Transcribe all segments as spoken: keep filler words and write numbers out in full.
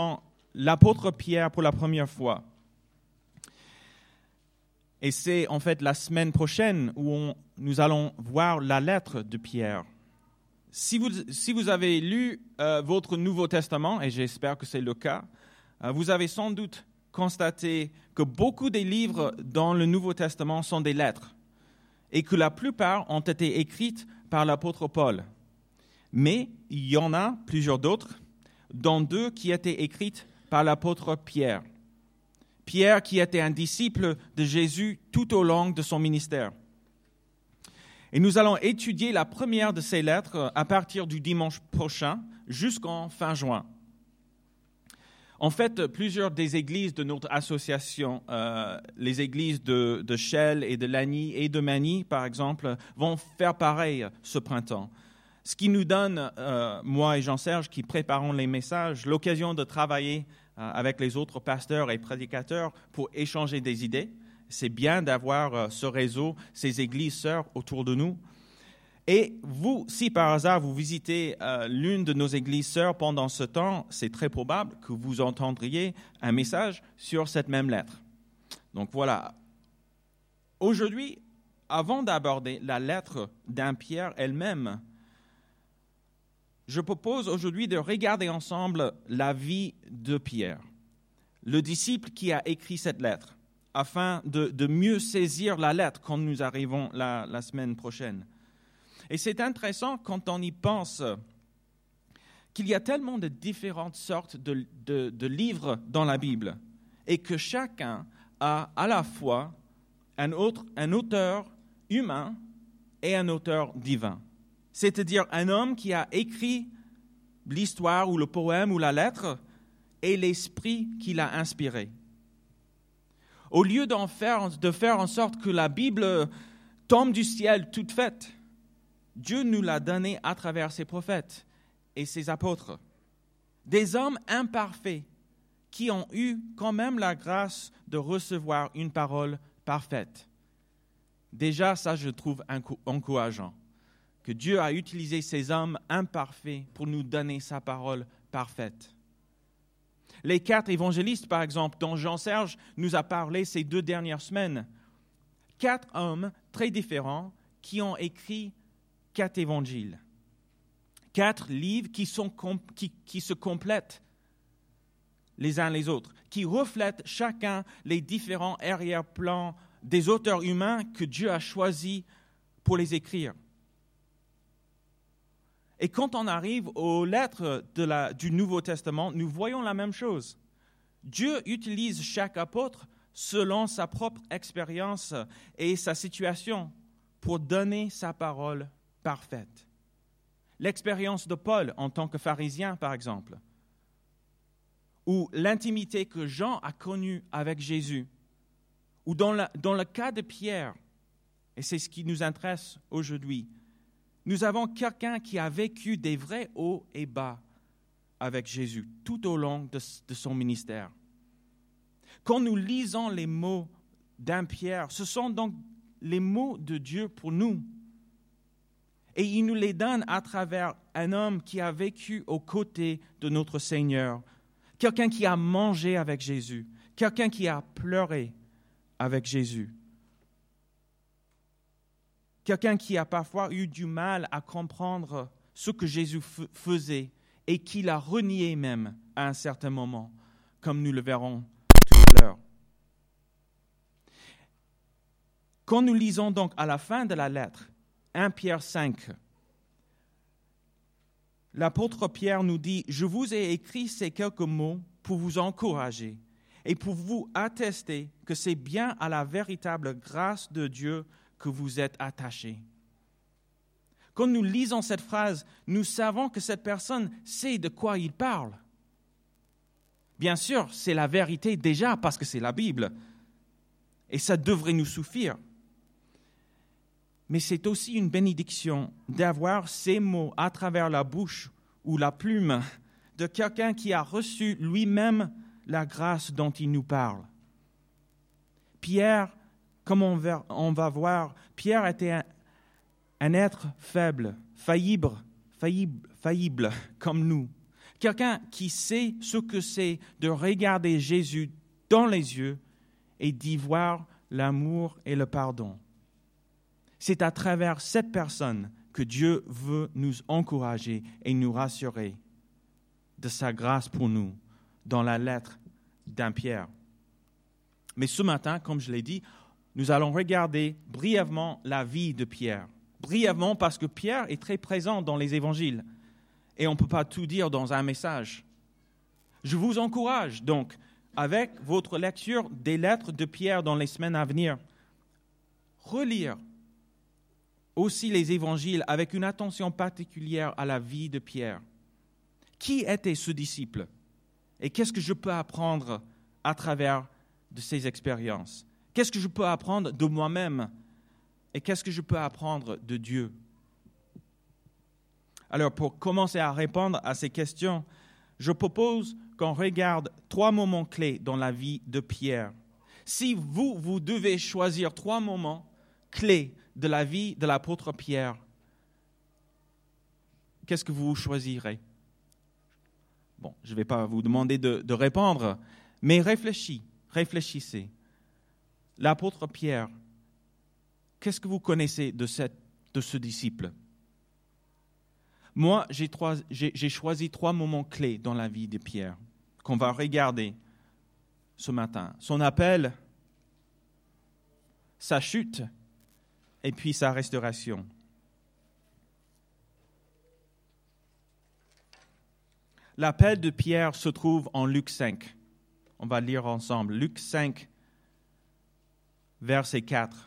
l'apôtre Pierre pour la première fois. Et c'est en fait la semaine prochaine où on, nous allons voir la lettre de Pierre. Si vous, si vous avez lu euh, votre Nouveau Testament, et j'espère que c'est le cas, euh, vous avez sans doute constaté que beaucoup des livres dans le Nouveau Testament sont des lettres et que la plupart ont été écrites par l'apôtre Paul. Mais il y en a plusieurs d'autres, dont deux qui étaient écrites par l'apôtre Pierre. Pierre qui était un disciple de Jésus tout au long de son ministère. Et nous allons étudier la première de ces lettres à partir du dimanche prochain jusqu'en fin juin. En fait, plusieurs des églises de notre association, euh, les églises de, de Chelles et de Lagny et de Magny, par exemple, vont faire pareil ce printemps. Ce qui nous donne, euh, moi et Jean-Serge, qui préparons les messages, l'occasion de travailler euh, avec les autres pasteurs et prédicateurs pour échanger des idées. C'est bien d'avoir euh, ce réseau, ces églises sœurs autour de nous. Et vous, si par hasard vous visitez euh, l'une de nos églises sœurs pendant ce temps, c'est très probable que vous entendriez un message sur cette même lettre. Donc voilà. Aujourd'hui, avant d'aborder la lettre d'un Pierre elle-même, je propose aujourd'hui de regarder ensemble la vie de Pierre, le disciple qui a écrit cette lettre, afin de, de mieux saisir la lettre quand nous arrivons la, la semaine prochaine. Et c'est intéressant quand on y pense qu'il y a tellement de différentes sortes de, de, de livres dans la Bible et que chacun a à la fois un, autre, un auteur humain et un auteur divin. C'est-à-dire un homme qui a écrit l'histoire ou le poème ou la lettre et l'esprit qui l'a inspiré. Au lieu d'en faire, de faire en sorte que la Bible tombe du ciel toute faite, Dieu nous l'a donnée à travers ses prophètes et ses apôtres. Des hommes imparfaits qui ont eu quand même la grâce de recevoir une parole parfaite. Déjà, ça, je trouve encourageant, que Dieu a utilisé ces hommes imparfaits pour nous donner sa parole parfaite. Les quatre évangélistes, par exemple, dont Jean-Serge nous a parlé ces deux dernières semaines, quatre hommes très différents qui ont écrit quatre évangiles, quatre livres qui, sont, qui, qui se complètent les uns les autres, qui reflètent chacun les différents arrière-plans des auteurs humains que Dieu a choisis pour les écrire. Et quand on arrive aux lettres de la, du Nouveau Testament, nous voyons la même chose. Dieu utilise chaque apôtre selon sa propre expérience et sa situation pour donner sa parole parfaite. L'expérience de Paul en tant que pharisien, par exemple, ou l'intimité que Jean a connue avec Jésus, ou dans, la, dans le cas de Pierre, et c'est ce qui nous intéresse aujourd'hui, nous avons quelqu'un qui a vécu des vrais hauts et bas avec Jésus tout au long de, de son ministère. Quand nous lisons les mots d'un Pierre, ce sont donc les mots de Dieu pour nous. Et il nous les donne à travers un homme qui a vécu aux côtés de notre Seigneur, quelqu'un qui a mangé avec Jésus, quelqu'un qui a pleuré avec Jésus. Quelqu'un qui a parfois eu du mal à comprendre ce que Jésus f- faisait et qui l'a renié même à un certain moment, comme nous le verrons tout à l'heure. Quand nous lisons donc à la fin de la lettre, premier Pierre cinq, l'apôtre Pierre nous dit « Je vous ai écrit ces quelques mots pour vous encourager et pour vous attester que c'est bien à la véritable grâce de Dieu que vous êtes attachés. » Quand nous lisons cette phrase, nous savons que cette personne sait de quoi il parle. Bien sûr, c'est la vérité déjà parce que c'est la Bible. Et ça devrait nous suffire. Mais c'est aussi une bénédiction d'avoir ces mots à travers la bouche ou la plume de quelqu'un qui a reçu lui-même la grâce dont il nous parle. Pierre, comme on va, on va voir, Pierre était un, un être faible, faillible, faillible, faillible comme nous, Quelqu'un qui sait ce que c'est de regarder Jésus dans les yeux et d'y voir l'amour et le pardon. C'est à travers cette personne que Dieu veut nous encourager et nous rassurer de sa grâce pour nous dans la lettre d'un Pierre. Mais ce matin, comme je l'ai dit, nous allons regarder brièvement la vie de Pierre. Brièvement parce que Pierre est très présent dans les évangiles et on ne peut pas tout dire dans un message. Je vous encourage donc, avec votre lecture des lettres de Pierre dans les semaines à venir, relire aussi les évangiles avec une attention particulière à la vie de Pierre. Qui était ce disciple? Et qu'est-ce que je peux apprendre à travers de ces expériences? Qu'est-ce que je peux apprendre de moi-même? Et qu'est-ce que je peux apprendre de Dieu? Alors, pour commencer à répondre à ces questions, je propose qu'on regarde trois moments clés dans la vie de Pierre. Si vous, vous devez choisir trois moments clés de la vie de l'apôtre Pierre, qu'est-ce que vous choisirez? Bon, je ne vais pas vous demander de, de répondre, mais réfléchissez, réfléchissez. L'apôtre Pierre, qu'est-ce que vous connaissez de, cette, de ce disciple? Moi, j'ai, trois, j'ai, j'ai choisi trois moments clés dans la vie de Pierre qu'on va regarder ce matin. Son appel, sa chute et puis sa restauration. L'appel de Pierre se trouve en Luc cinq. On va lire ensemble. Luc cinq, verset quatre.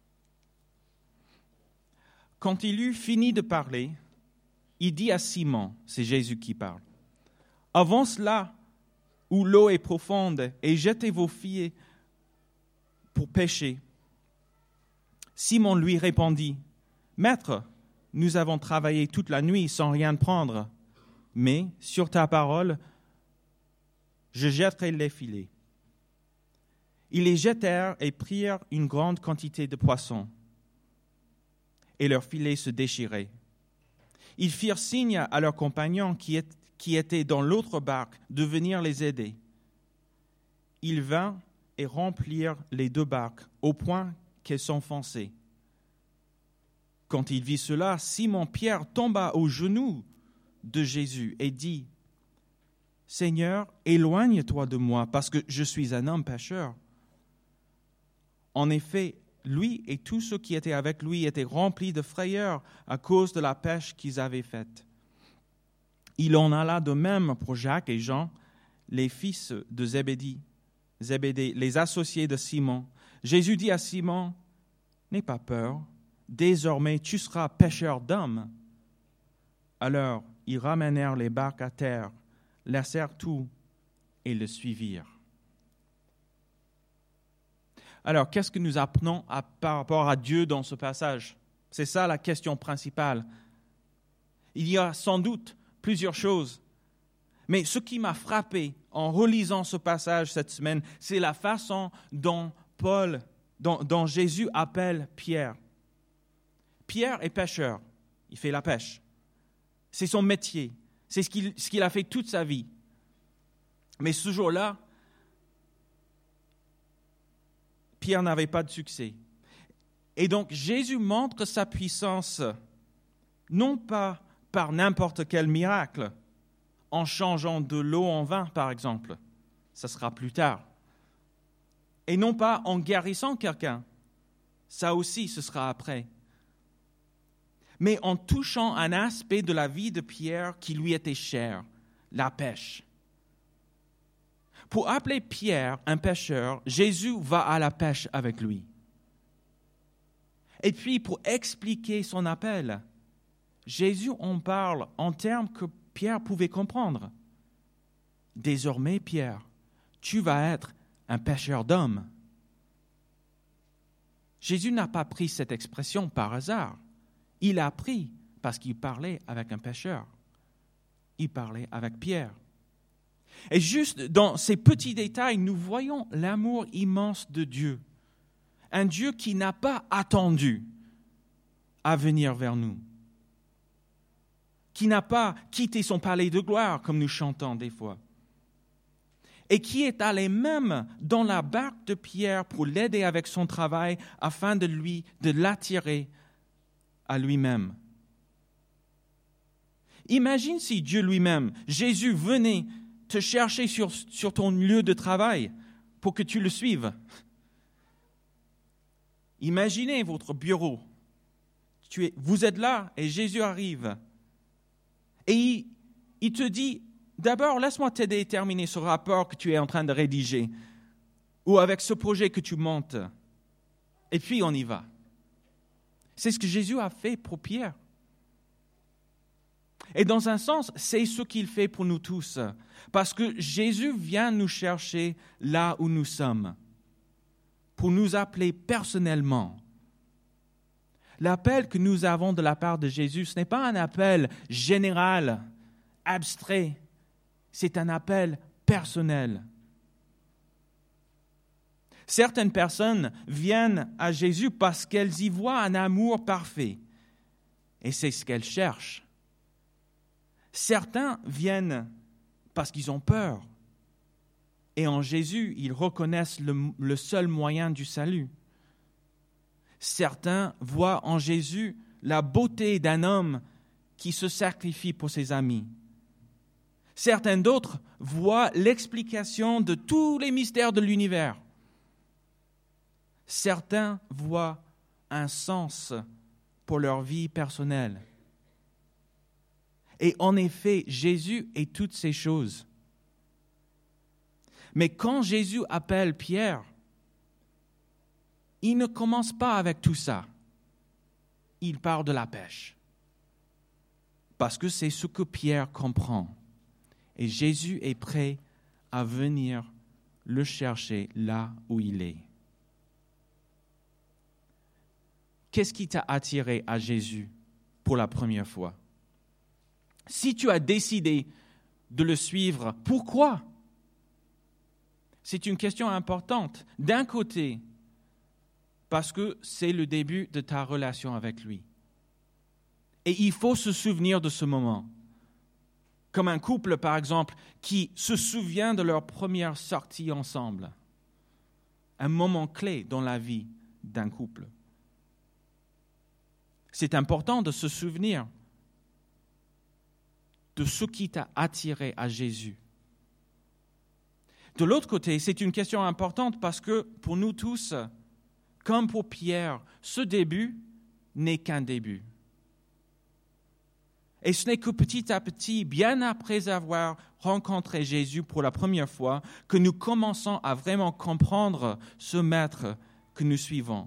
Quand il eut fini de parler, il dit à Simon, c'est Jésus qui parle, « Avance là où l'eau est profonde et jetez vos filets pour pêcher. » Simon lui répondit, « Maître, nous avons travaillé toute la nuit sans rien prendre, mais sur ta parole, je jetterai les filets. » Ils les jetèrent et prirent une grande quantité de poissons, et leurs filets se déchiraient. Ils firent signe à leurs compagnons qui, est, qui étaient dans l'autre barque de venir les aider. Ils vinrent et remplirent les deux barques au point qu'elles s'enfonçaient. Quand il vit cela, Simon-Pierre tomba aux genoux de Jésus et dit, « Seigneur, éloigne-toi de moi, parce que je suis un homme pécheur. » En effet, lui et tous ceux qui étaient avec lui étaient remplis de frayeur à cause de la pêche qu'ils avaient faite. Il en alla de même pour Jacques et Jean, les fils de Zébédée, Zébédée, les associés de Simon. Jésus dit à Simon, « N'aie pas peur, désormais tu seras pêcheur d'hommes. » Alors ils ramenèrent les barques à terre, laissèrent tout et le suivirent. Alors, qu'est-ce que nous apprenons à, par rapport à Dieu dans ce passage? C'est ça la question principale. Il y a sans doute plusieurs choses. Mais ce qui m'a frappé en relisant ce passage cette semaine, c'est la façon dont Paul, dont, dont Jésus appelle Pierre. Pierre est pêcheur. Il fait la pêche. C'est son métier. C'est ce qu'il, ce qu'il a fait toute sa vie. Mais ce jour-là, Pierre n'avait pas de succès. Et donc, Jésus montre sa puissance, non pas par n'importe quel miracle, en changeant de l'eau en vin, par exemple. Ça sera plus tard. Et non pas en guérissant quelqu'un. Ça aussi, ce sera après. Mais en touchant un aspect de la vie de Pierre qui lui était cher, la pêche. Pour appeler Pierre un pêcheur, Jésus va à la pêche avec lui. Et puis, pour expliquer son appel, Jésus en parle en termes que Pierre pouvait comprendre. Désormais, Pierre, tu vas être un pêcheur d'hommes. Jésus n'a pas pris cette expression par hasard. Il l'a pris parce qu'il parlait avec un pêcheur. Il parlait avec Pierre. Et juste dans ces petits détails, nous voyons l'amour immense de Dieu. Un Dieu qui n'a pas attendu à venir vers nous. qui n'a pas quitté son palais de gloire, comme nous chantons des fois, et qui est allé même dans la barque de Pierre pour l'aider avec son travail afin de lui, de l'attirer à lui-même. Imagine si Dieu lui-même, Jésus, venait te chercher sur, sur ton lieu de travail pour que tu le suives. Imaginez votre bureau. Tu es, vous êtes là et Jésus arrive. Et il, il te dit, d'abord, laisse-moi t'aider à terminer ce rapport que tu es en train de rédiger ou avec ce projet que tu montes. Et puis, on y va. C'est ce que Jésus a fait pour Pierre. Et dans un sens, c'est ce qu'il fait pour nous tous. Parce que Jésus vient nous chercher là où nous sommes, pour nous appeler personnellement. L'appel que nous avons de la part de Jésus, ce n'est pas un appel général, abstrait. C'est un appel personnel. Certaines personnes viennent à Jésus parce qu'elles y voient un amour parfait. Et c'est ce qu'elles cherchent. Certains viennent parce qu'ils ont peur. Et en Jésus, ils reconnaissent le, le seul moyen du salut. Certains voient en Jésus la beauté d'un homme qui se sacrifie pour ses amis. Certains d'autres voient l'explication de tous les mystères de l'univers. Certains voient un sens pour leur vie personnelle. Et en effet, Jésus est toutes ces choses. Mais quand Jésus appelle Pierre, il ne commence pas avec tout ça. Il parle de la pêche. Parce que c'est ce que Pierre comprend. Et Jésus est prêt à venir le chercher là où il est. Qu'est-ce qui t'a attiré à Jésus pour la première fois? Si tu as décidé de le suivre, pourquoi? C'est une question importante. D'un côté, parce que c'est le début de ta relation avec lui. Et il faut se souvenir de ce moment. Comme un couple, par exemple, qui se souvient de leur première sortie ensemble. Un moment clé dans la vie d'un couple. C'est important de se souvenir de ce qui t'a attiré à Jésus. De l'autre côté, c'est une question importante parce que pour nous tous, comme pour Pierre, ce début n'est qu'un début. Et ce n'est que petit à petit, bien après avoir rencontré Jésus pour la première fois, que nous commençons à vraiment comprendre ce maître que nous suivons.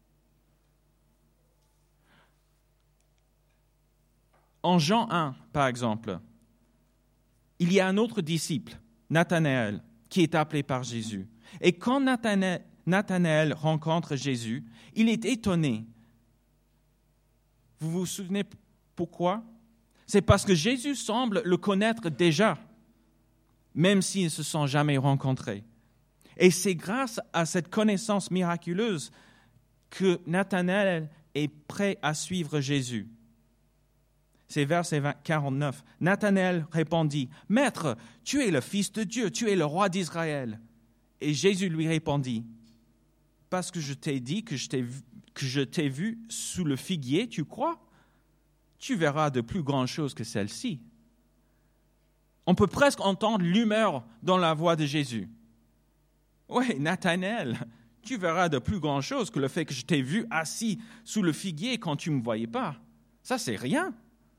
En Jean un, par exemple, il y a un autre disciple, Nathanaël, qui est appelé par Jésus. Et quand Nathanaël, Nathanaël rencontre Jésus, il est étonné. Vous vous souvenez pourquoi? C'est parce que Jésus semble le connaître déjà, même s'ils ne se sont jamais rencontrés. Et c'est grâce à cette connaissance miraculeuse que Nathanaël est prêt à suivre Jésus. C'est verset quarante-neuf. Nathanaël répondit, « Maître, tu es le Fils de Dieu, tu es le roi d'Israël. » Et Jésus lui répondit, « Parce que je t'ai dit que je t'ai vu, que je t'ai vu sous le figuier, tu crois? Tu verras de plus grandes choses que celles-ci. » On peut presque entendre l'humeur dans la voix de Jésus. « Oui, Nathanaël, tu verras de plus grandes choses que le fait que je t'ai vu assis sous le figuier quand tu ne me voyais pas. Ça, c'est rien. »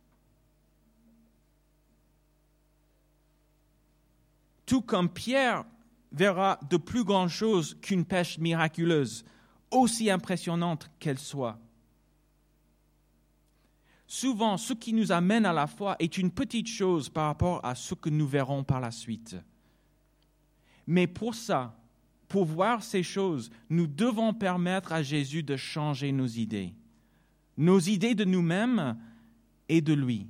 Tout comme Pierre verra de plus grandes choses qu'une pêche miraculeuse, aussi impressionnante qu'elle soit. Souvent, ce qui nous amène à la foi est une petite chose par rapport à ce que nous verrons par la suite. Mais pour ça, pour voir ces choses, nous devons permettre à Jésus de changer nos idées, nos idées de nous-mêmes et de lui.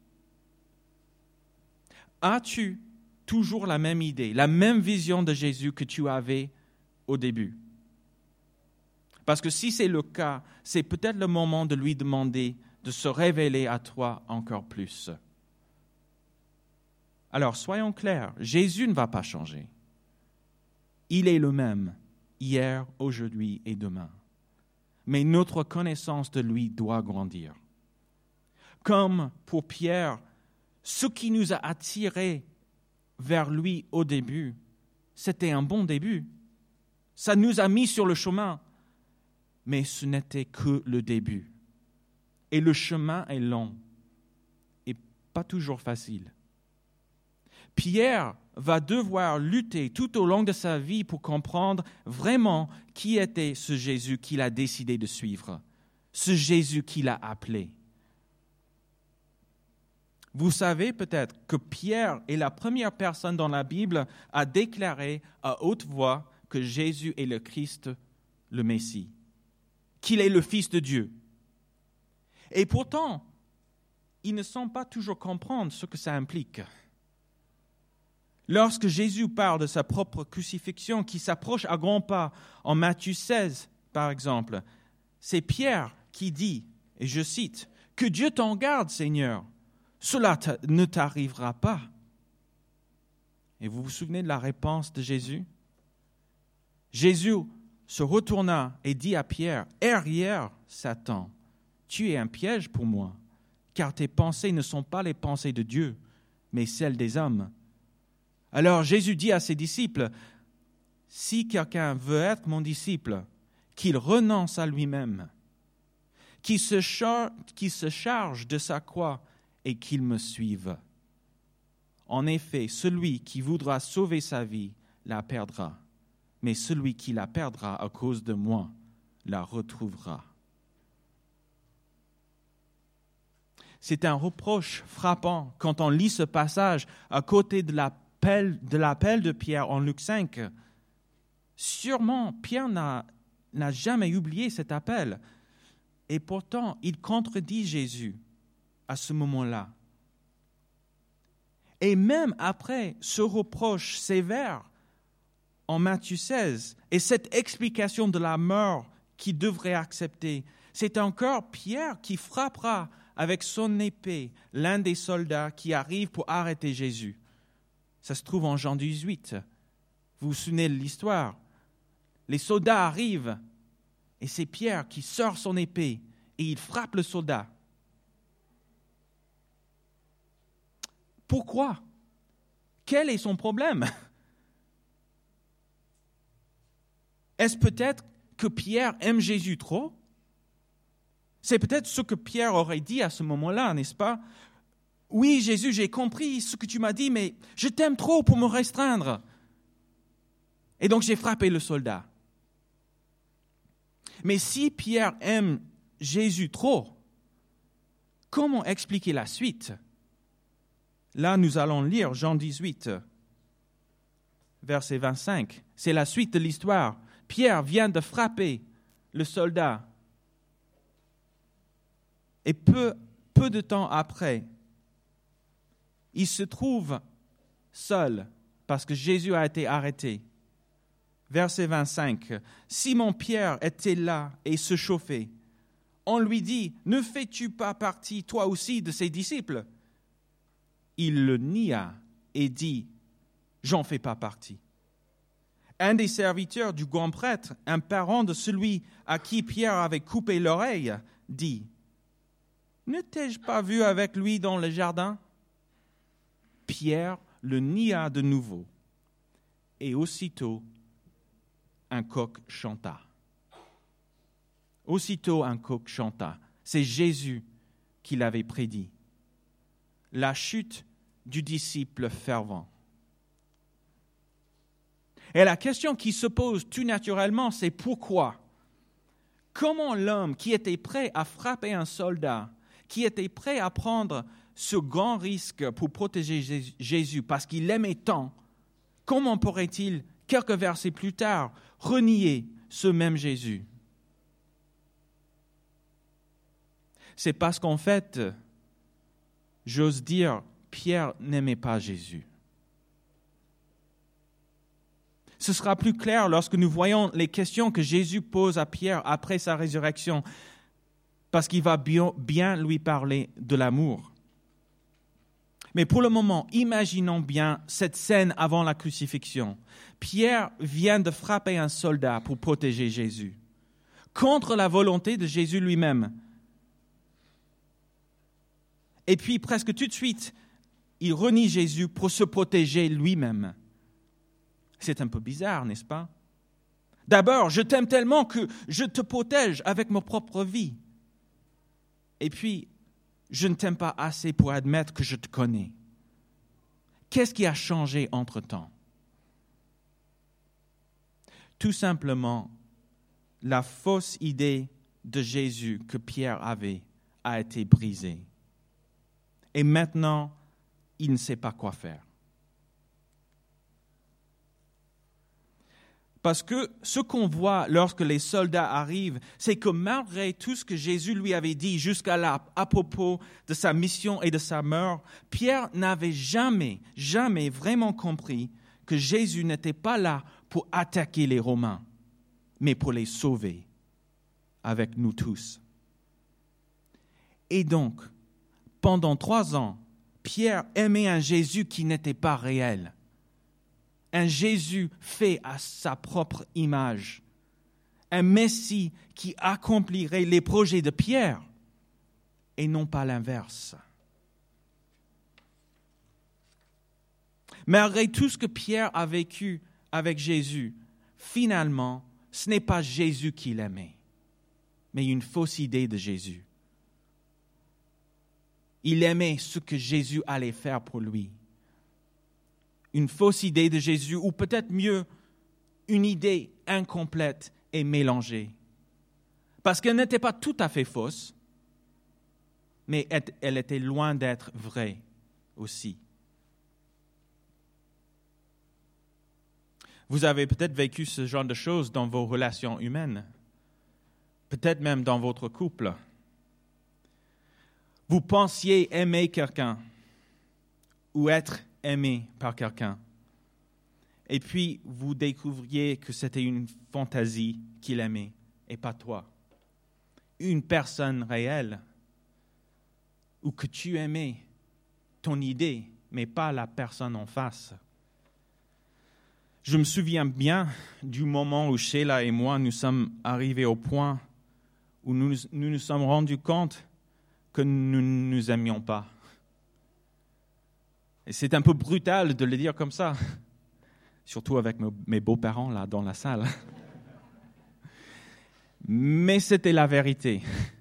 As-tu toujours la même idée, la même vision de Jésus que tu avais au début? Parce que si c'est le cas, c'est peut-être le moment de lui demander de se révéler à toi encore plus. Alors, soyons clairs, Jésus ne va pas changer. Il est le même, hier, aujourd'hui et demain. Mais notre connaissance de lui doit grandir. Comme pour Pierre, ce qui nous a attirés vers lui au début, c'était un bon début. Ça nous a mis sur le chemin, mais ce n'était que le début. Et le chemin est long et pas toujours facile. Pierre va devoir lutter tout au long de sa vie pour comprendre vraiment qui était ce Jésus qu'il a décidé de suivre, ce Jésus qu'il a appelé. Vous savez peut-être que Pierre est la première personne dans la Bible à déclarer à haute voix que Jésus est le Christ, le Messie, qu'il est le Fils de Dieu. Et pourtant, il ne semble pas toujours comprendre ce que ça implique. Lorsque Jésus parle de sa propre crucifixion qui s'approche à grands pas, en Matthieu seize par exemple, c'est Pierre qui dit, et je cite, « Que Dieu t'en garde, Seigneur, cela ne t'arrivera pas. » Et vous vous souvenez de la réponse de Jésus? Jésus se retourna et dit à Pierre, « Arrière, Satan, tu es un piège pour moi, car tes pensées ne sont pas les pensées de Dieu, mais celles des hommes. » Alors Jésus dit à ses disciples, « Si quelqu'un veut être mon disciple, qu'il renonce à lui-même, qu'il se, char- qu'il se charge de sa croix et qu'il me suive. En effet, celui qui voudra sauver sa vie la perdra, mais celui qui la perdra à cause de moi la retrouvera. » C'est un reproche frappant quand on lit ce passage à côté de la de l'appel de Pierre en Luc cinq. Sûrement, Pierre n'a, n'a jamais oublié cet appel. Et pourtant, il contredit Jésus à ce moment-là. Et même après ce reproche sévère en Matthieu seize et cette explication de la mort qu'il devrait accepter, c'est encore Pierre qui frappera avec son épée l'un des soldats qui arrive pour arrêter Jésus. Ça se trouve en Jean dix-huit. Vous vous souvenez de l'histoire? Les soldats arrivent et c'est Pierre qui sort son épée et il frappe le soldat. Pourquoi? Quel est son problème? Est-ce peut-être que Pierre aime Jésus trop? C'est peut-être ce que Pierre aurait dit à ce moment-là, n'est-ce pas? Oui, Jésus, j'ai compris ce que tu m'as dit, mais je t'aime trop pour me restreindre. Et donc j'ai frappé le soldat. Mais si Pierre aime Jésus trop, comment expliquer la suite? Là, nous allons lire Jean dix-huit, verset vingt-cinq. C'est la suite de l'histoire. Pierre vient de frapper le soldat. Et peu, peu de temps après, il se trouve seul parce que Jésus a été arrêté. Verset vingt-cinq. Simon-Pierre était là et se chauffait. On lui dit, « Ne fais-tu pas partie, toi aussi, de ses disciples ?» Il le nia et dit, « J'en fais pas partie. » Un des serviteurs du grand prêtre, un parent de celui à qui Pierre avait coupé l'oreille, dit, « Ne t'ai-je pas vu avec lui dans le jardin ?» Pierre le nia de nouveau, et aussitôt un coq chanta. Aussitôt un coq chanta. C'est Jésus qui l'avait prédit. La chute du disciple fervent. Et la question qui se pose tout naturellement, c'est pourquoi? Comment l'homme qui était prêt à frapper un soldat, qui était prêt à prendre ce grand risque pour protéger Jésus parce qu'il l'aimait tant, comment pourrait-il, quelques versets plus tard, renier ce même Jésus? C'est parce qu'en fait, j'ose dire, Pierre n'aimait pas Jésus. Ce sera plus clair lorsque nous voyons les questions que Jésus pose à Pierre après sa résurrection, parce qu'il va bien lui parler de l'amour. Mais pour le moment, imaginons bien cette scène avant la crucifixion. Pierre vient de frapper un soldat pour protéger Jésus, contre la volonté de Jésus lui-même. Et puis, presque tout de suite, il renie Jésus pour se protéger lui-même. C'est un peu bizarre, n'est-ce pas? D'abord, je t'aime tellement que je te protège avec ma propre vie. Et puis, je ne t'aime pas assez pour admettre que je te connais. Qu'est-ce qui a changé entre-temps? Tout simplement, la fausse idée de Jésus que Pierre avait a été brisée. Et maintenant, il ne sait pas quoi faire. Parce que ce qu'on voit lorsque les soldats arrivent, c'est que malgré tout ce que Jésus lui avait dit jusqu'à là à propos de sa mission et de sa mort, Pierre n'avait jamais, jamais vraiment compris que Jésus n'était pas là pour attaquer les Romains, mais pour les sauver avec nous tous. Et donc, pendant trois ans, Pierre aimait un Jésus qui n'était pas réel. Un Jésus fait à sa propre image, un Messie qui accomplirait les projets de Pierre et non pas l'inverse. Malgré tout ce que Pierre a vécu avec Jésus, finalement, ce n'est pas Jésus qu'il aimait, mais une fausse idée de Jésus. Il aimait ce que Jésus allait faire pour lui. Une fausse idée de Jésus, ou peut-être mieux, une idée incomplète et mélangée. Parce qu'elle n'était pas tout à fait fausse, mais elle était loin d'être vraie aussi. Vous avez peut-être vécu ce genre de choses dans vos relations humaines, peut-être même dans votre couple. Vous pensiez aimer quelqu'un ou être aimé par quelqu'un. Et puis, vous découvriez que c'était une fantaisie qu'il aimait et pas toi. Une personne réelle ou que tu aimais ton idée, mais pas la personne en face. Je me souviens bien du moment où Sheila et moi, nous sommes arrivés au point où nous nous, nous sommes rendus compte que nous ne nous aimions pas. Et c'est un peu brutal de le dire comme ça, surtout avec mes beaux-parents là dans la salle. Mais c'était la vérité.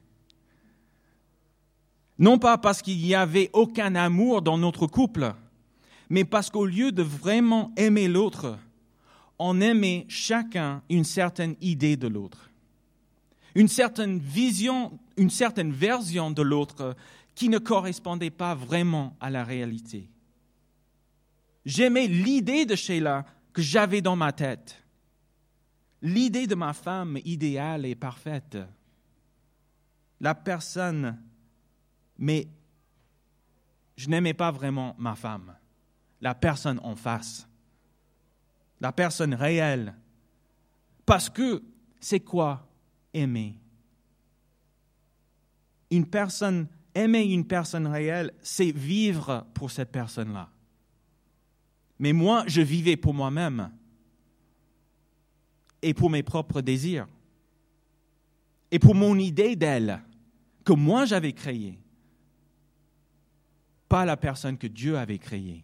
Non pas parce qu'il n'y avait aucun amour dans notre couple, mais parce qu'au lieu de vraiment aimer l'autre, on aimait chacun une certaine idée de l'autre, une certaine vision, une certaine version de l'autre qui ne correspondait pas vraiment à la réalité. J'aimais l'idée de Sheila que j'avais dans ma tête, l'idée de ma femme idéale et parfaite, la personne, mais je n'aimais pas vraiment ma femme, la personne en face, la personne réelle, parce que c'est quoi aimer? Une personne, aimer une personne réelle, c'est vivre pour cette personne-là. Mais moi, je vivais pour moi-même et pour mes propres désirs et pour mon idée d'elle que moi j'avais créée, pas la personne que Dieu avait créée.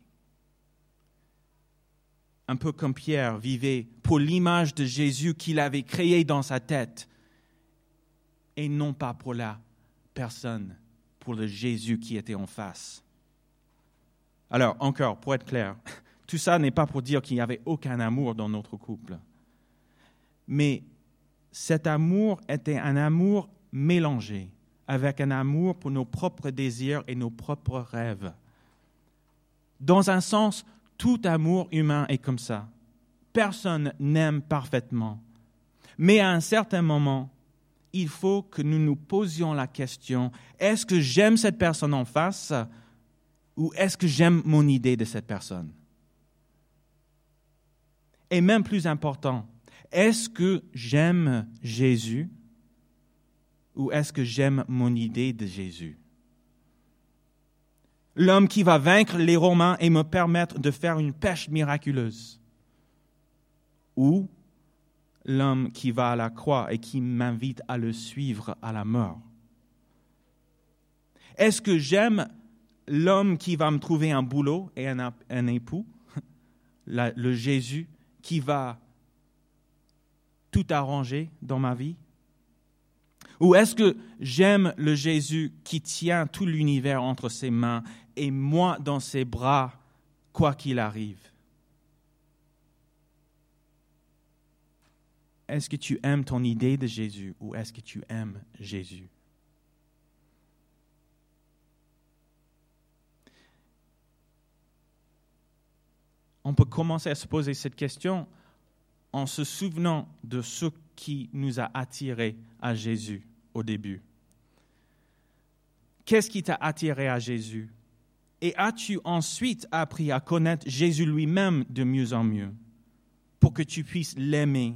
Un peu comme Pierre vivait pour l'image de Jésus qu'il avait créée dans sa tête et non pas pour la personne, pour le Jésus qui était en face. Alors, encore, pour être clair, tout ça n'est pas pour dire qu'il n'y avait aucun amour dans notre couple. Mais cet amour était un amour mélangé avec un amour pour nos propres désirs et nos propres rêves. Dans un sens, tout amour humain est comme ça. Personne n'aime parfaitement. Mais à un certain moment, il faut que nous nous posions la question, est-ce que j'aime cette personne en face ou est-ce que j'aime mon idée de cette personne? Et même plus important, est-ce que j'aime Jésus ou est-ce que j'aime mon idée de Jésus? L'homme qui va vaincre les Romains et me permettre de faire une pêche miraculeuse? Ou l'homme qui va à la croix et qui m'invite à le suivre à la mort? Est-ce que j'aime l'homme qui va me trouver un boulot et un, un époux, la, le Jésus qui va tout arranger dans ma vie? Ou est-ce que j'aime le Jésus qui tient tout l'univers entre ses mains et moi dans ses bras, quoi qu'il arrive? Est-ce que tu aimes ton idée de Jésus ou est-ce que tu aimes Jésus? On peut commencer à se poser cette question en se souvenant de ce qui nous a attirés à Jésus au début. Qu'est-ce qui t'a attiré à Jésus? Et as-tu ensuite appris à connaître Jésus lui-même de mieux en mieux pour que tu puisses l'aimer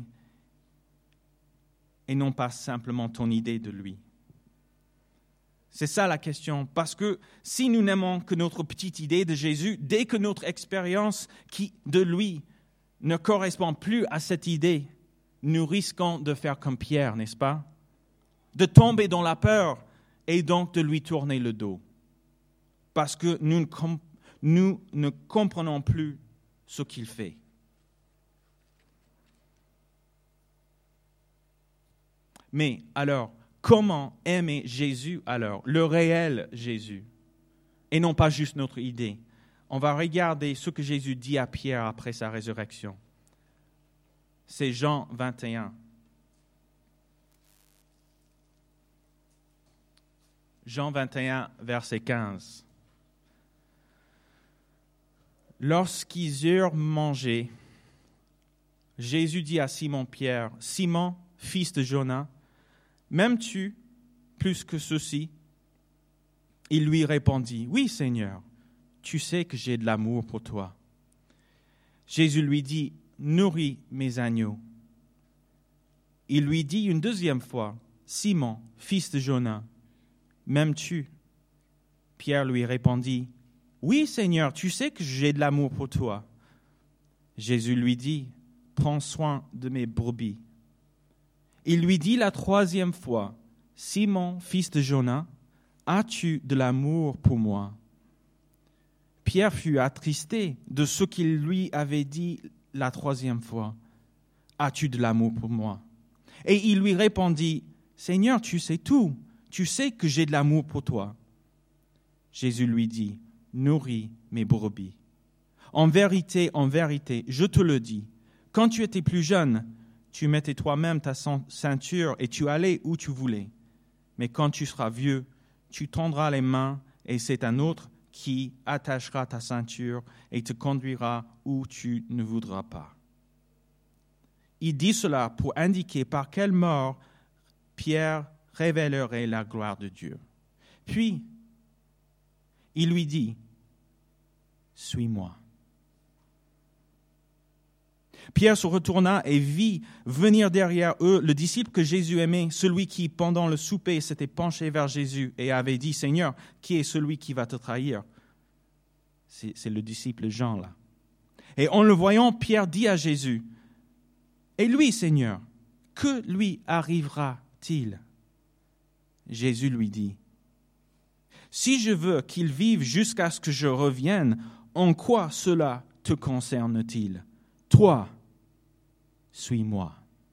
et non pas simplement ton idée de lui? C'est ça la question, parce que si nous n'aimons que notre petite idée de Jésus, dès que notre expérience qui, de lui ne correspond plus à cette idée, nous risquons de faire comme Pierre, n'est-ce pas? De tomber dans la peur et donc de lui tourner le dos. Parce que nous ne, comp- nous ne comprenons plus ce qu'il fait. Mais alors, comment aimer Jésus alors, le réel Jésus, et non pas juste notre idée? On va regarder ce que Jésus dit à Pierre après sa résurrection. C'est Jean vingt et un. Jean vingt et un, verset quinze. Lorsqu'ils eurent mangé, Jésus dit à Simon-Pierre, « Simon, fils de Jonas, m'aimes-tu plus que ceci ?» Il lui répondit, « Oui, Seigneur, tu sais que j'ai de l'amour pour toi. » Jésus lui dit, « Nourris mes agneaux. » Il lui dit une deuxième fois, « Simon, fils de Jonas, m'aimes-tu » Pierre lui répondit, « Oui, Seigneur, tu sais que j'ai de l'amour pour toi. » Jésus lui dit, « Prends soin de mes brebis. » Il lui dit la troisième fois, « Simon, fils de Jonas, as-tu de l'amour pour moi ?» Pierre fut attristé de ce qu'il lui avait dit la troisième fois, « As-tu de l'amour pour moi ?» Et il lui répondit, « Seigneur, tu sais tout, tu sais que j'ai de l'amour pour toi. » Jésus lui dit, « Nourris mes brebis. En vérité, en vérité, je te le dis, quand tu étais plus jeune, tu mettais toi-même ta ceinture et tu allais où tu voulais. Mais quand tu seras vieux, tu tendras les mains et c'est un autre qui attachera ta ceinture et te conduira où tu ne voudras pas. » Il dit cela pour indiquer par quelle mort Pierre révélerait la gloire de Dieu. Puis, il lui dit, « Suis-moi. » Pierre se retourna et vit venir derrière eux le disciple que Jésus aimait, celui qui, pendant le souper, s'était penché vers Jésus et avait dit, « Seigneur, qui est celui qui va te trahir ?» C'est, c'est le disciple Jean, là. Et en le voyant, Pierre dit à Jésus, « Et lui, Seigneur, que lui arrivera-t-il » Jésus lui dit, « Si je veux qu'il vive jusqu'à ce que je revienne, en quoi cela te concerne-t-il? Toi, suis-moi. »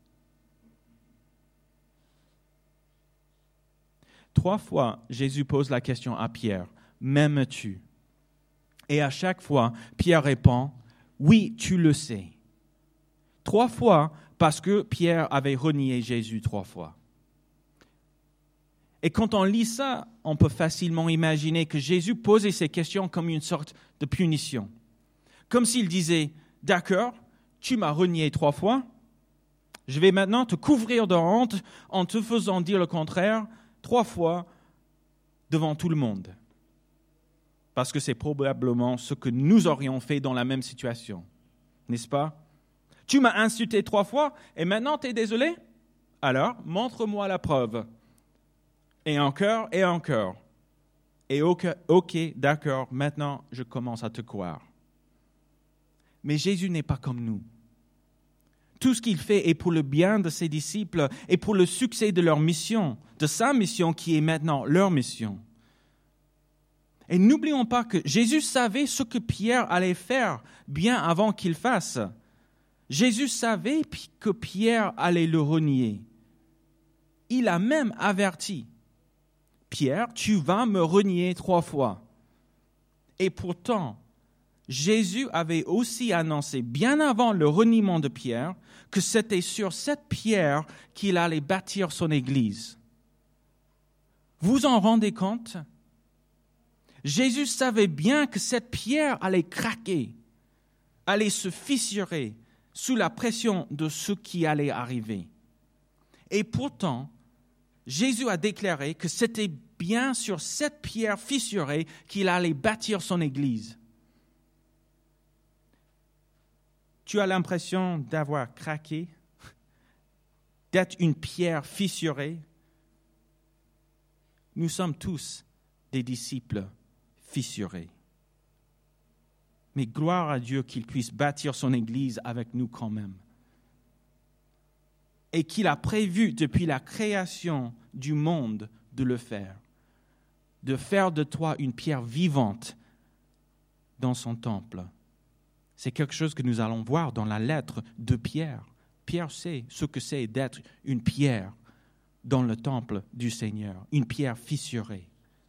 Trois fois, Jésus pose la question à Pierre, « M'aimes-tu » Et à chaque fois, Pierre répond, « Oui, tu le sais. » Trois fois, parce que Pierre avait renié Jésus trois fois. Et quand on lit ça, on peut facilement imaginer que Jésus posait ces questions comme une sorte de punition. Comme s'il disait, « D'accord, tu m'as renié trois fois, je vais maintenant te couvrir de honte en te faisant dire le contraire trois fois devant tout le monde. » Parce que c'est probablement ce que nous aurions fait dans la même situation, n'est-ce pas? Tu m'as insulté trois fois et maintenant tu es désolé? Alors, montre-moi la preuve. Et encore et encore. Et ok, ok, d'accord, maintenant je commence à te croire. Mais Jésus n'est pas comme nous. Tout ce qu'il fait est pour le bien de ses disciples et pour le succès de leur mission, de sa mission qui est maintenant leur mission. Et n'oublions pas que Jésus savait ce que Pierre allait faire bien avant qu'il fasse. Jésus savait que Pierre allait le renier. Il a même averti. Pierre, tu vas me renier trois fois. Et pourtant, Jésus avait aussi annoncé, bien avant le reniement de Pierre, que c'était sur cette pierre qu'il allait bâtir son Église. Vous en rendez compte? Jésus savait bien que cette pierre allait craquer, allait se fissurer sous la pression de ce qui allait arriver. Et pourtant, Jésus a déclaré que c'était bien sur cette pierre fissurée qu'il allait bâtir son Église. Tu as l'impression d'avoir craqué, d'être une pierre fissurée. Nous sommes tous des disciples fissurés. Mais gloire à Dieu qu'il puisse bâtir son Église avec nous quand même. Et qu'il a prévu depuis la création du monde de le faire. De faire de toi une pierre vivante dans son temple. C'est quelque chose que nous allons voir dans la lettre de Pierre. Pierre sait ce que c'est d'être une pierre dans le temple du Seigneur, une pierre fissurée.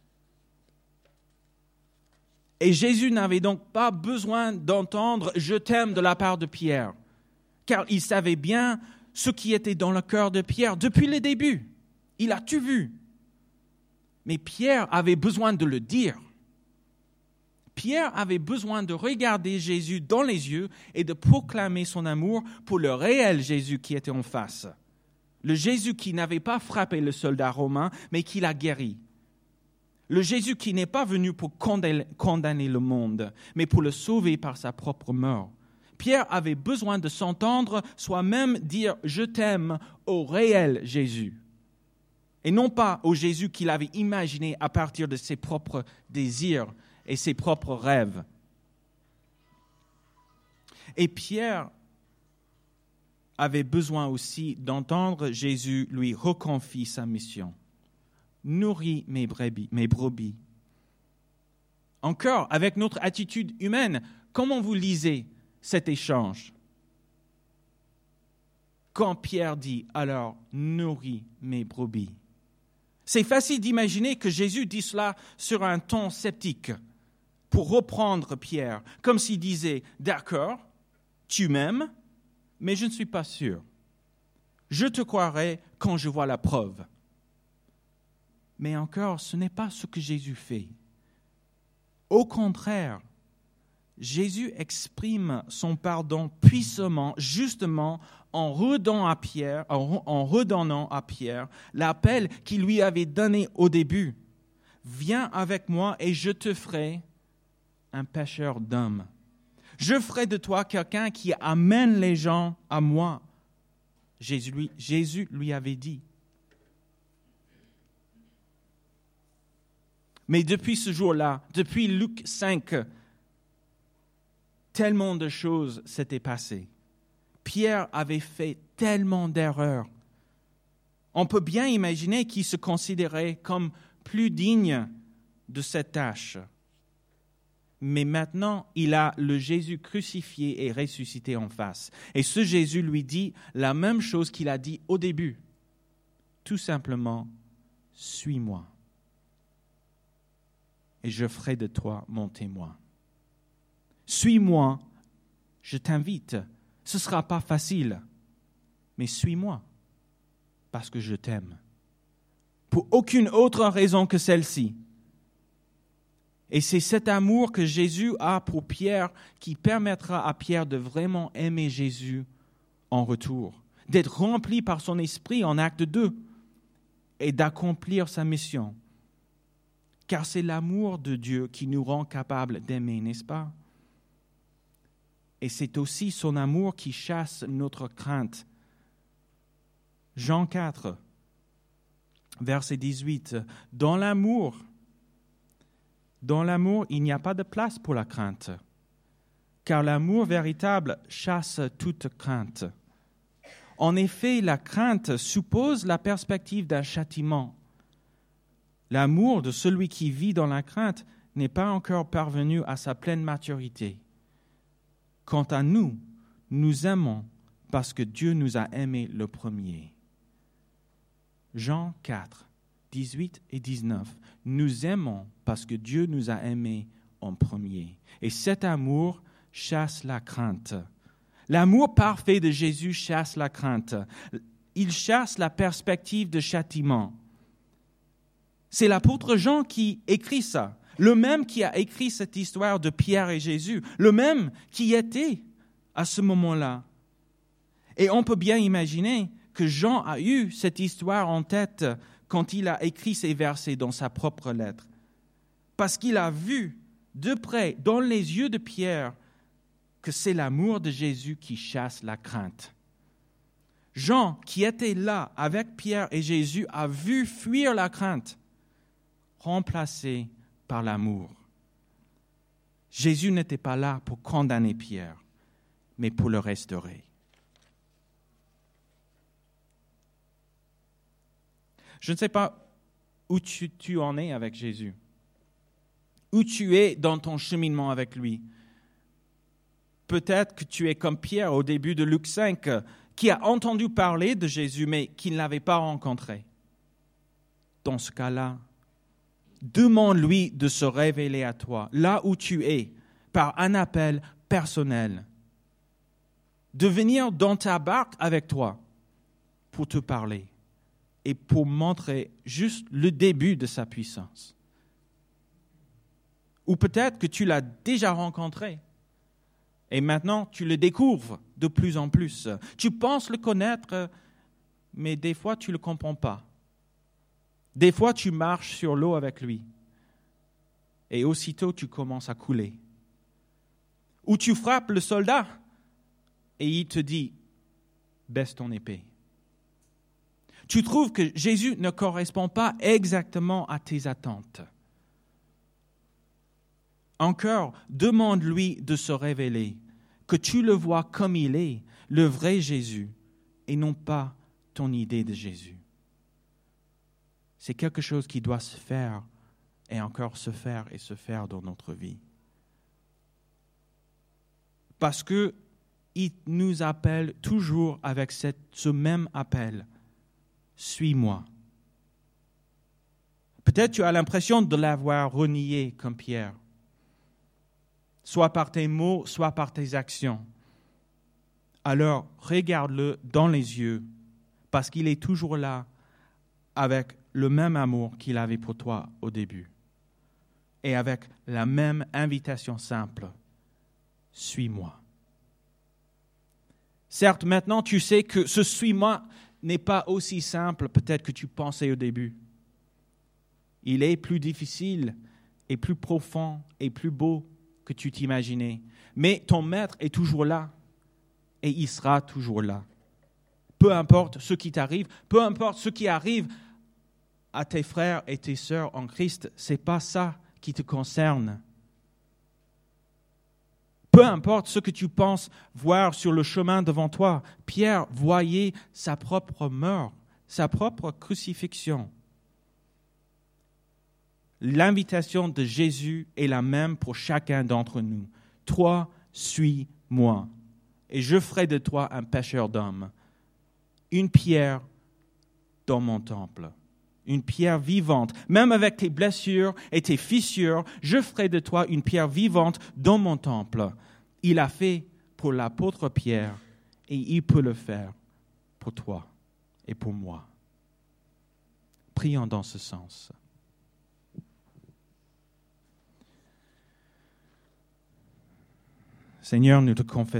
Et Jésus n'avait donc pas besoin d'entendre « je t'aime » de la part de Pierre, car il savait bien ce qui était dans le cœur de Pierre depuis le début. Il a tout vu. Mais Pierre avait besoin de le dire. Pierre avait besoin de regarder Jésus dans les yeux et de proclamer son amour pour le réel Jésus qui était en face. Le Jésus qui n'avait pas frappé le soldat romain, mais qui l'a guéri. Le Jésus qui n'est pas venu pour condamner le monde, mais pour le sauver par sa propre mort. Pierre avait besoin de s'entendre soi-même dire « je t'aime » au réel Jésus. Et non pas au Jésus qu'il avait imaginé à partir de ses propres désirs et ses propres rêves. Et Pierre avait besoin aussi d'entendre Jésus lui reconfier sa mission. Nourris mes brebis, mes brebis. Encore, avec notre attitude humaine, comment vous lisez cet échange? Quand Pierre dit « alors nourris mes brebis ». C'est facile d'imaginer que Jésus dit cela sur un ton sceptique, pour reprendre Pierre, comme s'il disait « d'accord, tu m'aimes, mais je ne suis pas sûr. Je te croirai quand je vois la preuve. » Mais encore, ce n'est pas ce que Jésus fait. Au contraire, Jésus exprime son pardon puissamment, justement, en redonnant à Pierre, en redonnant à Pierre l'appel qu'il lui avait donné au début. « Viens avec moi et je te ferai un pêcheur d'hommes. Je ferai de toi quelqu'un qui amène les gens à moi. » Jésus lui, Jésus lui avait dit. Mais depuis ce jour-là, depuis Luc cinq, tellement de choses s'étaient passées. Pierre avait fait tellement d'erreurs. On peut bien imaginer qu'il se considérait comme plus digne de cette tâche. Mais maintenant, il a le Jésus crucifié et ressuscité en face. Et ce Jésus lui dit la même chose qu'il a dit au début. Tout simplement, suis-moi. Et je ferai de toi mon témoin. Suis-moi, je t'invite. Ce ne sera pas facile, mais suis-moi, parce que je t'aime. Pour aucune autre raison que celle-ci. Et c'est cet amour que Jésus a pour Pierre qui permettra à Pierre de vraiment aimer Jésus en retour, d'être rempli par son esprit en acte deux et d'accomplir sa mission. Car c'est l'amour de Dieu qui nous rend capables d'aimer, n'est-ce pas? Et c'est aussi son amour qui chasse notre crainte. Jean quatre, verset dix-huit. Dans l'amour, Dans l'amour, il n'y a pas de place pour la crainte, car l'amour véritable chasse toute crainte. En effet, la crainte suppose la perspective d'un châtiment. L'amour de celui qui vit dans la crainte n'est pas encore parvenu à sa pleine maturité. Quant à nous, nous aimons parce que Dieu nous a aimés le premier. Jean quatre, dix-huit et dix-neuf. Nous aimons parce que Dieu nous a aimés en premier. Et cet amour chasse la crainte. L'amour parfait de Jésus chasse la crainte. Il chasse la perspective de châtiment. C'est l'apôtre Jean qui écrit ça, le même qui a écrit cette histoire de Pierre et Jésus, le même qui était à ce moment-là. Et on peut bien imaginer que Jean a eu cette histoire en tête quand il a écrit ces versets dans sa propre lettre. Parce qu'il a vu de près, dans les yeux de Pierre, que c'est l'amour de Jésus qui chasse la crainte. Jean, qui était là avec Pierre et Jésus, a vu fuir la crainte, remplacée par l'amour. Jésus n'était pas là pour condamner Pierre, mais pour le restaurer. Je ne sais pas où tu, tu en es avec Jésus, où tu es dans ton cheminement avec lui. Peut-être que tu es comme Pierre au début de Luc cinq, qui a entendu parler de Jésus, mais qui ne l'avait pas rencontré. Dans ce cas-là, demande-lui de se révéler à toi, là où tu es, par un appel personnel, de venir dans ta barque avec toi pour te parler et pour montrer juste le début de sa puissance. Ou peut-être que tu l'as déjà rencontré et maintenant tu le découvres de plus en plus. Tu penses le connaître, mais des fois tu ne le comprends pas. Des fois tu marches sur l'eau avec lui et aussitôt tu commences à couler. Ou tu frappes le soldat et il te dit « baisse ton épée ». Tu trouves que Jésus ne correspond pas exactement à tes attentes. Encore, demande-lui de se révéler, que tu le vois comme il est, le vrai Jésus, et non pas ton idée de Jésus. C'est quelque chose qui doit se faire, et encore se faire et se faire dans notre vie. Parce qu'il nous appelle toujours avec cette, ce même appel. Suis-moi. Peut-être tu as l'impression de l'avoir renié comme Pierre, soit par tes mots, soit par tes actions. Alors, regarde-le dans les yeux, parce qu'il est toujours là avec le même amour qu'il avait pour toi au début, et avec la même invitation simple. Suis-moi. Certes, maintenant tu sais que ce suis-moi n'est pas aussi simple peut-être que tu pensais au début. Il est plus difficile et plus profond et plus beau que tu t'imaginais. Mais ton maître est toujours là et il sera toujours là. Peu importe ce qui t'arrive, peu importe ce qui arrive à tes frères et tes sœurs en Christ, ce n'est pas ça qui te concerne. Peu importe ce que tu penses voir sur le chemin devant toi, Pierre voyait sa propre mort, sa propre crucifixion. L'invitation de Jésus est la même pour chacun d'entre nous. Toi, suis-moi, et je ferai de toi un pêcheur d'hommes. Une pierre dans mon temple, une pierre vivante. Même avec tes blessures et tes fissures, je ferai de toi une pierre vivante dans mon temple. Il a fait pour l'apôtre Pierre et il peut le faire pour toi et pour moi. Prions dans ce sens. Seigneur, nous te confessons